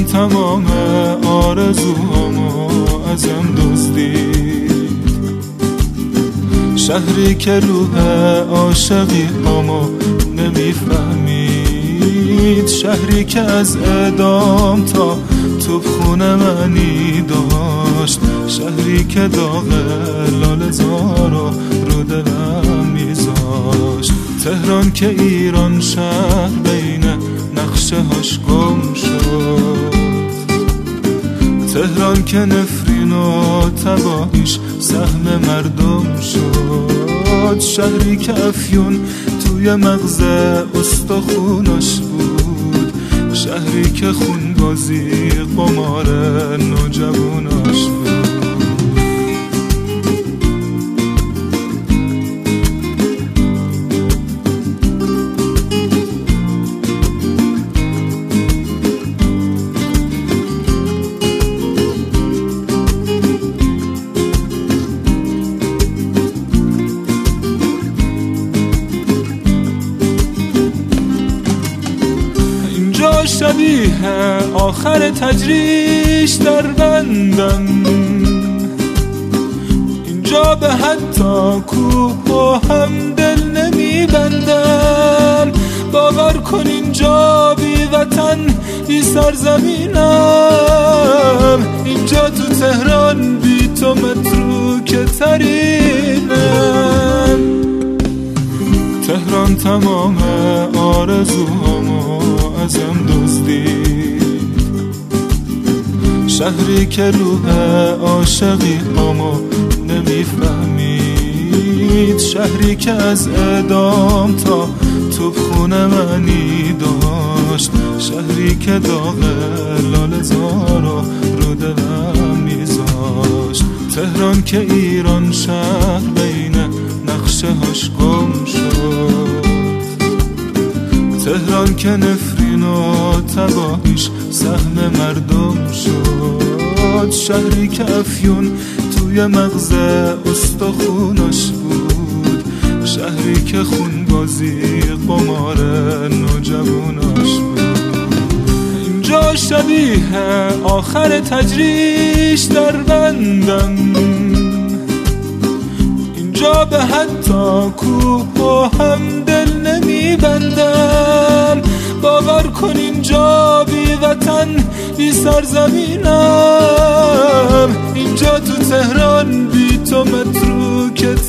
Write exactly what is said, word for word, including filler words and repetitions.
تمام آرزوهامو ازم دزدید، شهری که روح عاشقی هامو نمیفهمید، شهری که از اعدام تا توپخونه معنی داشت، شهری که داغ لاله زارو رو دلم میذاشت. تهران که ایران شهر بین نقشه هاش گم شد، تهران که نفرین و تباهیش سهم مردم شد، شهری که افیون توی مغز استخوناش بود، شهری که خونبازی قمار نوجواناش بود. شبیه آخر تجریش در بندم، اینجا به حتی کوه و هم دل نمی بندم. باور کن اینجا بی وطن بی سرزمینم، اینجا تو تهران بی تو متروکه ترینم. تهران تمام آرزوهامو ازم دزدید، شهری که روح عاشقی هامو نمیفهمید، شهری که از اعدام تا توپخونه معنی داشت، شهری که داغ لاله زارو رو دلم میذاشت. تهران که ایران شهر بین نقشه هاش گم شد، تهران که نفرین و تباهیش سهم مردم شد، شهری که افیون توی مغز استخوناش بود، شهری که خونبازی قمار نوجواناش بود. اینجا شبیه آخر تجریش در بندم، اینجا به حتی کوه و هم دل نمی بندم. باور کن اینجا بی وطن بی سرزمینم، اینجا تو تهران بی تو متروکه